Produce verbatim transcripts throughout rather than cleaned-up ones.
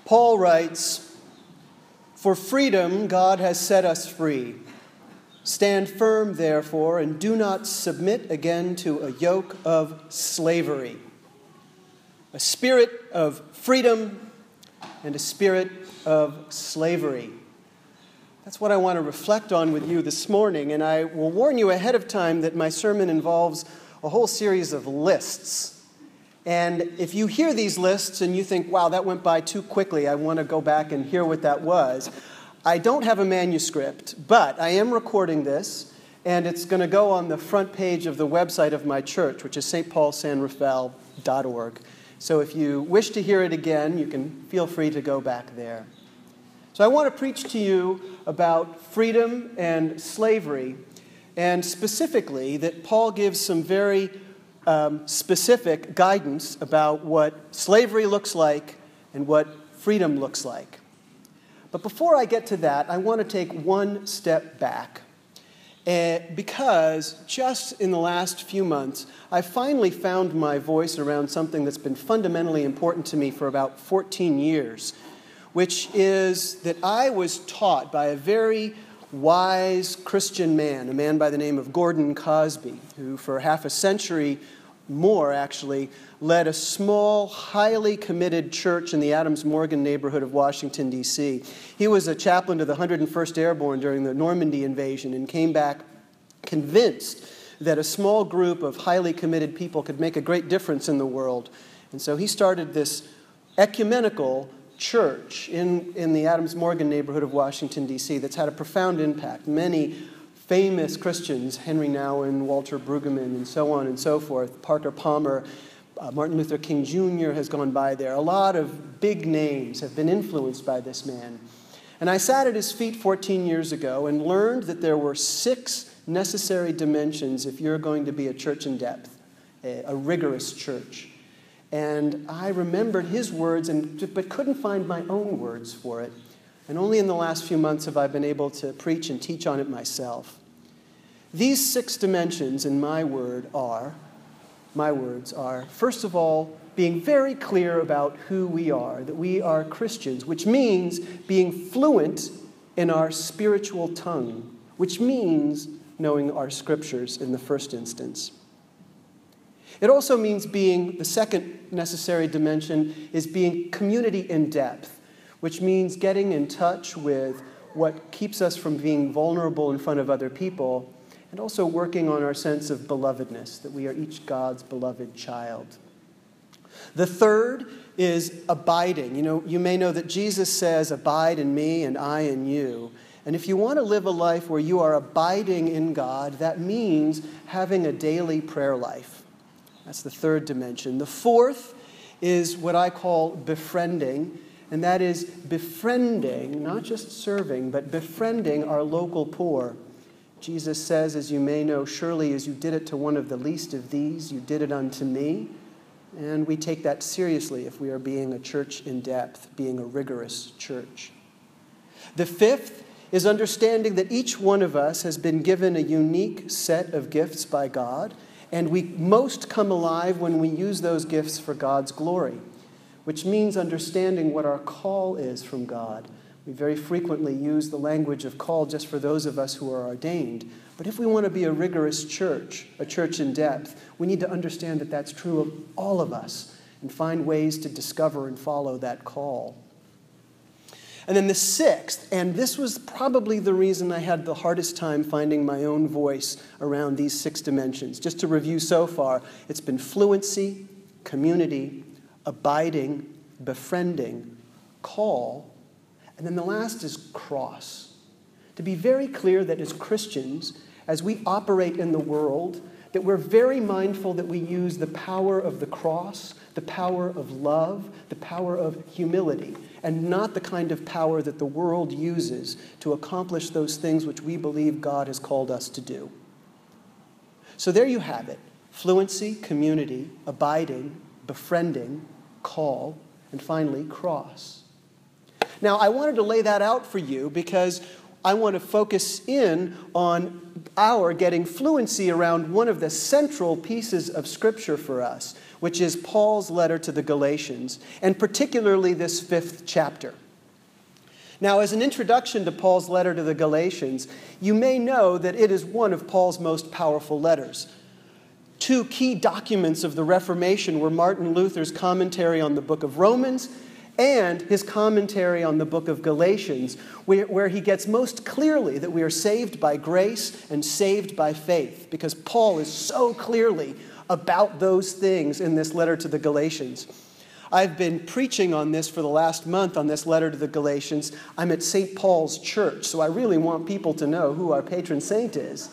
Paul writes, "For freedom God has set us free. Stand firm, therefore, and do not submit again to a yoke of slavery." A spirit of freedom and a spirit of slavery. That's what I want to reflect on with you this morning, and I will warn you ahead of time that my sermon involves a whole series of lists. And if you hear these lists and you think, wow, that went by too quickly, I want to go back and hear what that was, I don't have a manuscript, but I am recording this, and it's going to go on the front page of the website of my church, which is s t paul san rafael dot org. So if you wish to hear it again, you can feel free to go back there. So I want to preach to you about freedom and slavery, and specifically that Paul gives some very um, specific guidance about what slavery looks like and what freedom looks like. But before I get to that, I want to take one step back. Uh, because just in the last few months, I finally found my voice around something that's been fundamentally important to me for about fourteen years, which is that I was taught by a very wise Christian man, a man by the name of Gordon Cosby, who for half a century more, actually, led a small, highly committed church in the Adams-Morgan neighborhood of Washington, D C He was a chaplain to the one hundred first Airborne during the Normandy invasion and came back convinced that a small group of highly committed people could make a great difference in the world. And so he started this ecumenical church in, in the Adams-Morgan neighborhood of Washington, D C that's had a profound impact. Many famous Christians, Henry Nouwen, Walter Brueggemann, and so on and so forth, Parker Palmer, uh, Martin Luther King Junior has gone by there. A lot of big names have been influenced by this man. And I sat at his feet fourteen years ago and learned that there were six necessary dimensions if you're going to be a church in depth, a, a rigorous church. And I remembered his words, and but couldn't find my own words for it. And only in the last few months have I been able to preach and teach on it myself. These six dimensions in my word are, my words are, first of all, being very clear about who we are, that we are Christians, which means being fluent in our spiritual tongue, which means knowing our scriptures in the first instance. It also means being, the second necessary dimension is being community in depth, which means getting in touch with what keeps us from being vulnerable in front of other people, and also working on our sense of belovedness, that we are each God's beloved child. The third is abiding. You know, you may know that Jesus says, "Abide in me and I in you." And if you want to live a life where you are abiding in God, that means having a daily prayer life. That's the third dimension. The fourth is what I call befriending, and that is befriending, not just serving, but befriending our local poor. Jesus says, as you may know, surely as you did it to one of the least of these, you did it unto me. And we take that seriously if we are being a church in depth, being a rigorous church. The fifth is understanding that each one of us has been given a unique set of gifts by God, and we most come alive when we use those gifts for God's glory, which means understanding what our call is from God. We very frequently use the language of call just for those of us who are ordained. But if we want to be a rigorous church, a church in depth, we need to understand that that's true of all of us and find ways to discover and follow that call. And then the sixth, and this was probably the reason I had the hardest time finding my own voice around these six dimensions. Just to review so far, it's been fluency, community, abiding, befriending, call, and then the last is cross. To be very clear that as Christians, as we operate in the world, that we're very mindful that we use the power of the cross, the power of love, the power of humility, and not the kind of power that the world uses to accomplish those things which we believe God has called us to do. So there you have it. Fluency, community, abiding, befriending, call, and finally, cross. Now, I wanted to lay that out for you because I want to focus in on our getting fluency around one of the central pieces of Scripture for us, which is Paul's letter to the Galatians, and particularly this fifth chapter. Now, as an introduction to Paul's letter to the Galatians, you may know that it is one of Paul's most powerful letters. Two key documents of the Reformation were Martin Luther's commentary on the book of Romans and his commentary on the book of Galatians, where, where he gets most clearly that we are saved by grace and saved by faith, because Paul is so clearly about those things in this letter to the Galatians. I've been preaching on this for the last month on this letter to the Galatians. I'm at Saint Paul's Church, so I really want people to know who our patron saint is.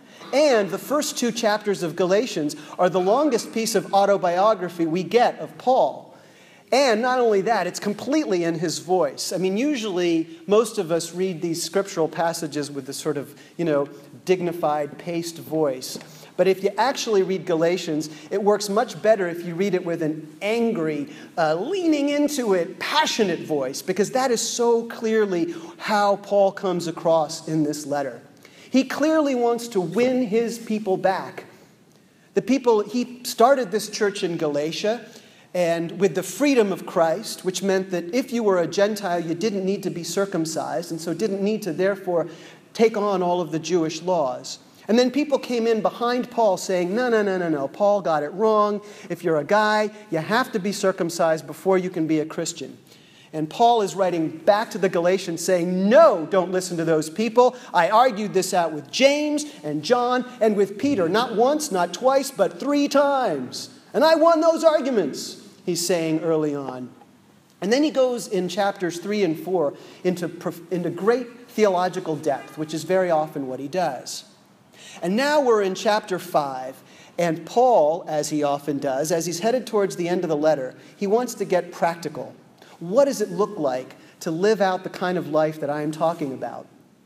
And the first two chapters of Galatians are the longest piece of autobiography we get of Paul. And not only that, it's completely in his voice. I mean, usually most of us read these scriptural passages with this sort of, you know, dignified, paced voice. But if you actually read Galatians, it works much better if you read it with an angry, uh, leaning into it, passionate voice, because that is so clearly how Paul comes across in this letter. He clearly wants to win his people back. The people, he started this church in Galatia, and with the freedom of Christ, which meant that if you were a Gentile, you didn't need to be circumcised, and so didn't need to therefore take on all of the Jewish laws. And then people came in behind Paul saying, no, no, no, no, no, Paul got it wrong. If you're a guy, you have to be circumcised before you can be a Christian. And Paul is writing back to the Galatians saying, no, don't listen to those people. I argued this out with James and John and with Peter, not once, not twice, but three times. And I won those arguments, he's saying early on. And then he goes in chapters three and four into, into great theological depth, which is very often what he does. And now we're in chapter five, and Paul, as he often does, as he's headed towards the end of the letter, he wants to get practical. What does it look like to live out the kind of life that I am talking about?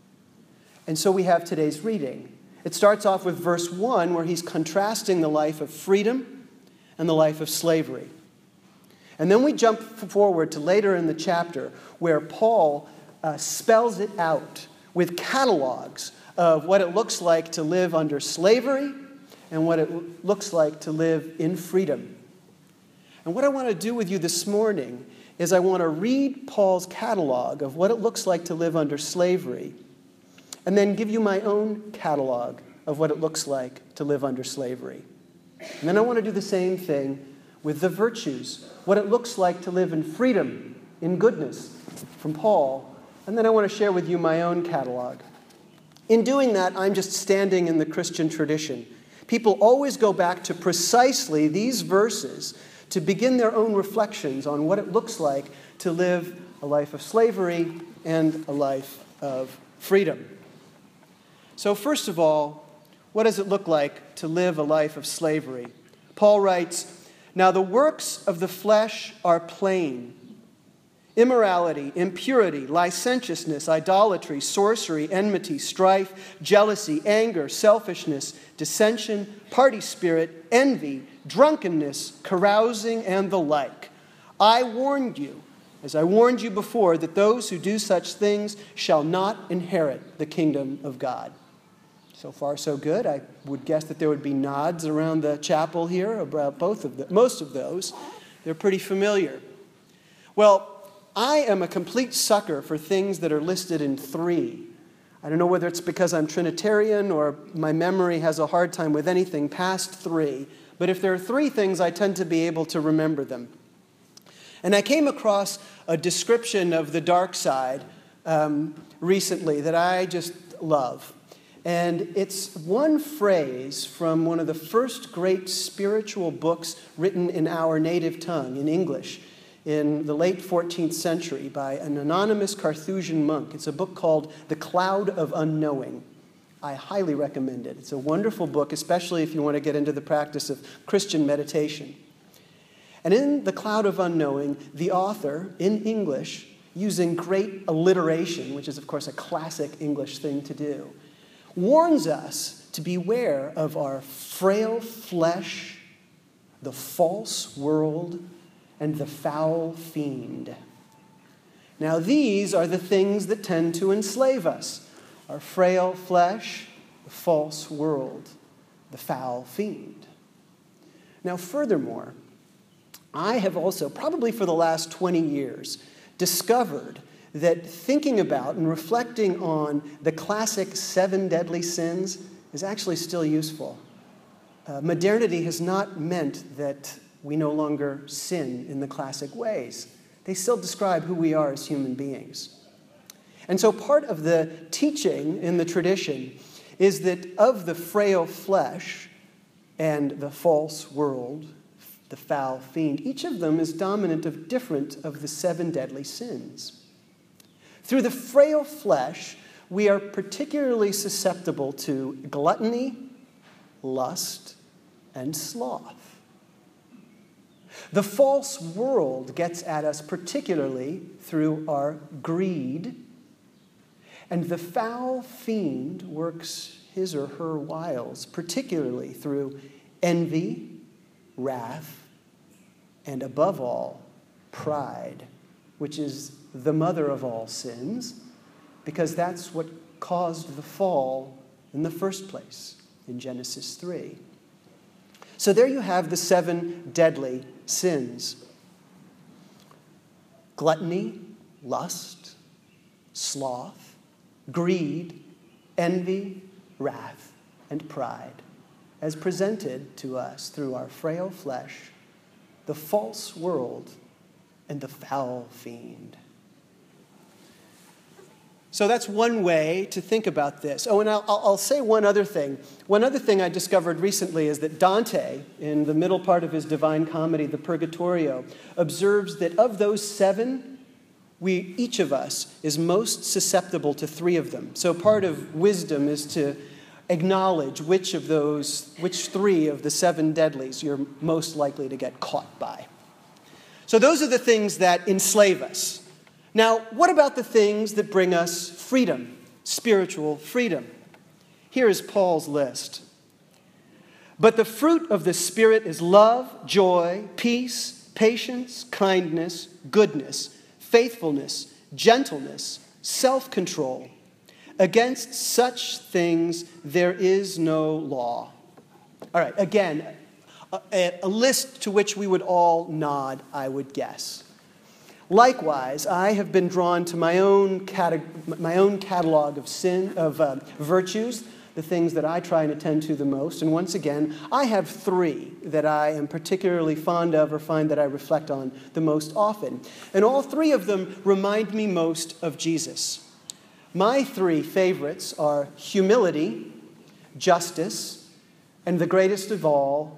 And so we have today's reading. It starts off with verse one, where he's contrasting the life of freedom and the life of slavery. And then we jump forward to later in the chapter, where Paul uh, spells it out with catalogs of what it looks like to live under slavery and what it looks like to live in freedom. And what I want to do with you this morning is I want to read Paul's catalog of what it looks like to live under slavery, and then give you my own catalog of what it looks like to live under slavery. And then I want to do the same thing with the virtues, what it looks like to live in freedom, in goodness, from Paul. And then I want to share with you my own catalog. In doing that, I'm just standing in the Christian tradition. People always go back to precisely these verses to begin their own reflections on what it looks like to live a life of slavery and a life of freedom. So first of all, what does it look like to live a life of slavery? Paul writes, "Now the works of the flesh are plain: immorality, impurity, licentiousness, idolatry, sorcery, enmity, strife, jealousy, anger, selfishness, dissension, party spirit, envy, drunkenness, carousing, and the like. I warned you, as I warned you before, that those who do such things shall not inherit the kingdom of God." So far, so good. I would guess that there would be nods around the chapel here about both of the, most of those. They're pretty familiar. Well, I am a complete sucker for things that are listed in three. I don't know whether it's because I'm Trinitarian or my memory has a hard time with anything past three, but if there are three things, I tend to be able to remember them. And I came across a description of the dark side um, recently that I just love. And it's one phrase from one of the first great spiritual books written in our native tongue, in English, in the late fourteenth century by an anonymous Carthusian monk. It's a book called The Cloud of Unknowing. I highly recommend it. It's a wonderful book, especially if you want to get into the practice of Christian meditation. And in The Cloud of Unknowing, the author, in English, using great alliteration, which is, of course, a classic English thing to do, warns us to beware of our frail flesh, the false world, and the foul fiend. Now these are the things that tend to enslave us: our frail flesh, the false world, the foul fiend. Now furthermore, I have also, probably for the last twenty years, discovered that thinking about and reflecting on the classic seven deadly sins is actually still useful. Uh, modernity has not meant that we no longer sin in the classic ways. They still describe who we are as human beings. And so part of the teaching in the tradition is that of the frail flesh and the false world, the foul fiend, each of them is dominant of different of the seven deadly sins. Through the frail flesh, we are particularly susceptible to gluttony, lust, and sloth. The false world gets at us particularly through our greed, and the foul fiend works his or her wiles particularly through envy, wrath, and above all, pride, which is the mother of all sins, because that's what caused the fall in the first place in Genesis three. So there you have the seven deadly sins: gluttony, lust, sloth, greed, envy, wrath, and pride, as presented to us through our frail flesh, the false world, and the foul fiend. So that's one way to think about this. Oh, and I'll, I'll say one other thing. One other thing I discovered recently is that Dante, in the middle part of his Divine Comedy, the Purgatorio, observes that of those seven, we, each of us is most susceptible to three of them. So part of wisdom is to acknowledge which of those, which three of the seven deadlies you're most likely to get caught by. So those are the things that enslave us. Now, what about the things that bring us freedom, spiritual freedom? Here is Paul's list. But the fruit of the Spirit is love, joy, peace, patience, kindness, goodness, faithfulness, gentleness, self-control. Against such things there is no law. All right, again, a, a list to which we would all nod, I would guess. Likewise, I have been drawn to my own cata- my own catalog of sin of uh, virtues, the things that I try and attend to the most. And once again, I have three that I am particularly fond of or find that I reflect on the most often. And all three of them remind me most of Jesus. My three favorites are humility, justice, and the greatest of all,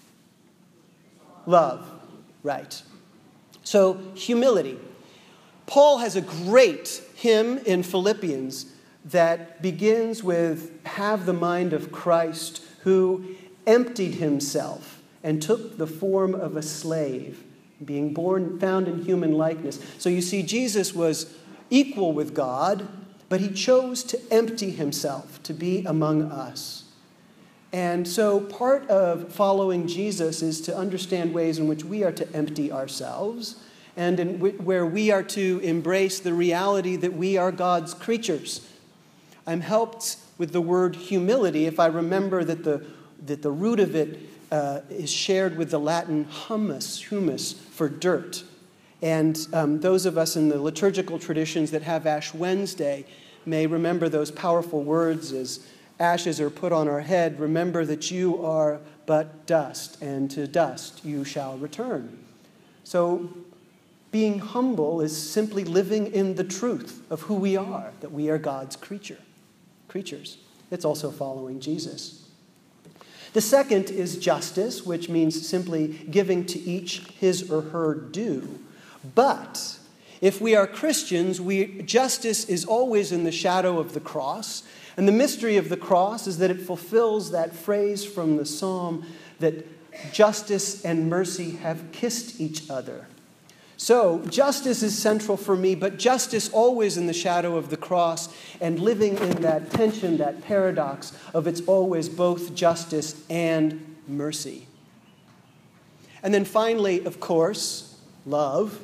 love. Right. So, humility. Paul has a great hymn in Philippians that begins with, "Have the mind of Christ, who emptied himself and took the form of a slave, being born, found in human likeness." So you see, Jesus was equal with God, but he chose to empty himself to be among us. And so part of following Jesus is to understand ways in which we are to empty ourselves and in w- where we are to embrace the reality that we are God's creatures. I'm helped with the word humility if I remember that the, that the root of it uh, is shared with the Latin humus, humus, for dirt. And um, those of us in the liturgical traditions that have Ash Wednesday may remember those powerful words as ashes are put on our head. Remember that you are but dust, and to dust you shall return. So being humble is simply living in the truth of who we are, that we are God's creature, creatures. It's also following Jesus. The second is justice, which means simply giving to each his or her due. But if we are Christians, we, justice is always in the shadow of the cross. And the mystery of the cross is that it fulfills that phrase from the psalm that justice and mercy have kissed each other. So justice is central for me, but justice always in the shadow of the cross and living in that tension, that paradox of it's always both justice and mercy. And then finally, of course, love.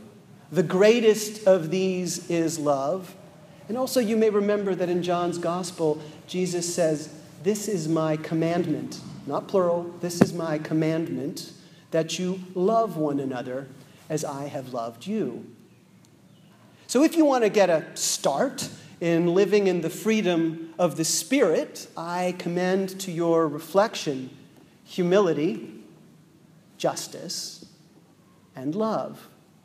The greatest of these is love. And also you may remember that in John's Gospel, Jesus says, "This is my commandment," not plural, "this is my commandment, that you love one another as I have loved you." So if you want to get a start in living in the freedom of the Spirit, I commend to your reflection humility, justice, and love.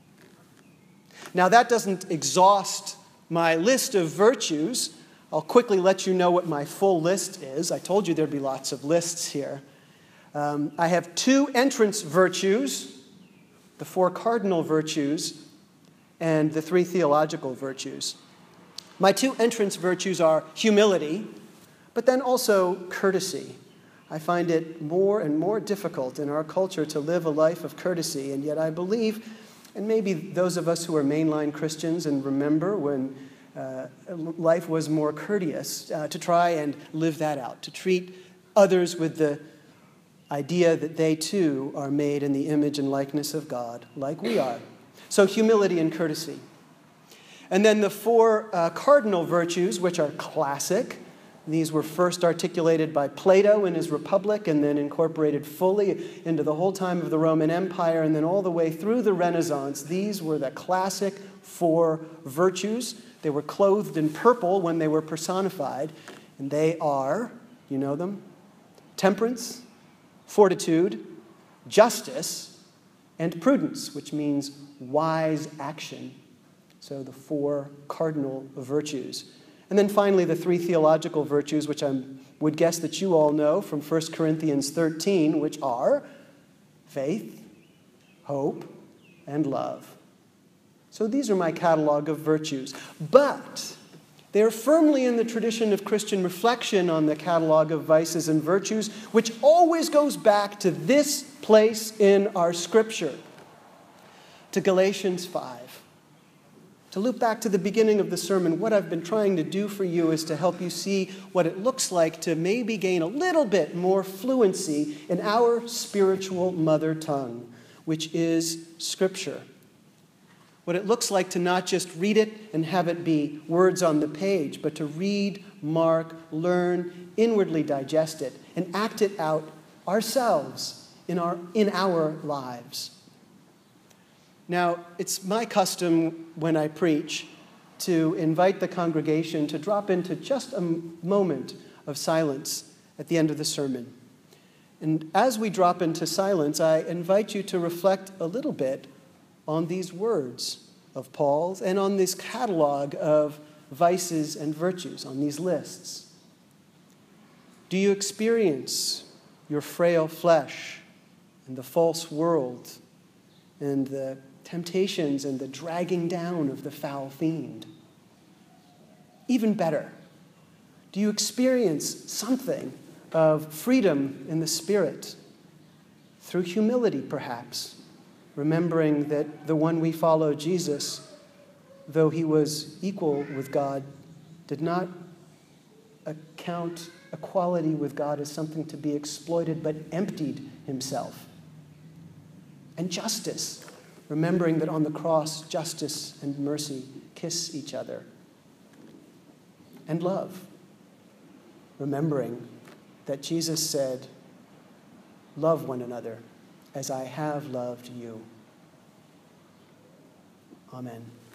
Now, that doesn't exhaust my list of virtues. I'll quickly let you know what my full list is. I told you there'd be lots of lists here. Um, I have two entrance virtues, the four cardinal virtues, and the three theological virtues. My two entrance virtues are humility, but then also courtesy. I find it more and more difficult in our culture to live a life of courtesy, and yet I believe, and maybe those of us who are mainline Christians and remember when uh, life was more courteous, uh, to try and live that out, to treat others with the idea that they too are made in the image and likeness of God, like we are. So humility and courtesy. And then the four uh, cardinal virtues, which are classic. These were first articulated by Plato in his Republic and then incorporated fully into the whole time of the Roman Empire and then all the way through the Renaissance. These were the classic four virtues. They were clothed in purple when they were personified. And they are, you know them, temperance, fortitude, justice, and prudence, which means wise action. So the four cardinal virtues. And then finally, the three theological virtues, which I would guess that you all know from First Corinthians thirteen, which are faith, hope, and love. So these are my catalog of virtues. But they are firmly in the tradition of Christian reflection on the catalog of vices and virtues, which always goes back to this place in our Scripture, to Galatians five. To loop back to the beginning of the sermon, what I've been trying to do for you is to help you see what it looks like to maybe gain a little bit more fluency in our spiritual mother tongue, which is Scripture. What it looks like to not just read it and have it be words on the page, but to read, mark, learn, inwardly digest it, and act it out ourselves in our, in our lives. Now, it's my custom when I preach to invite the congregation to drop into just a moment of silence at the end of the sermon. And as we drop into silence, I invite you to reflect a little bit on these words of Paul's and on this catalog of vices and virtues, on these lists. Do you experience your frail flesh and the false world and the temptations and the dragging down of the foul fiend? Even better, do you experience something of freedom in the Spirit through humility, perhaps, remembering that the one we follow, Jesus, though he was equal with God, did not account equality with God as something to be exploited, but emptied himself. And justice, remembering that on the cross, justice and mercy kiss each other. And love, remembering that Jesus said, "Love one another as I have loved you." Amen.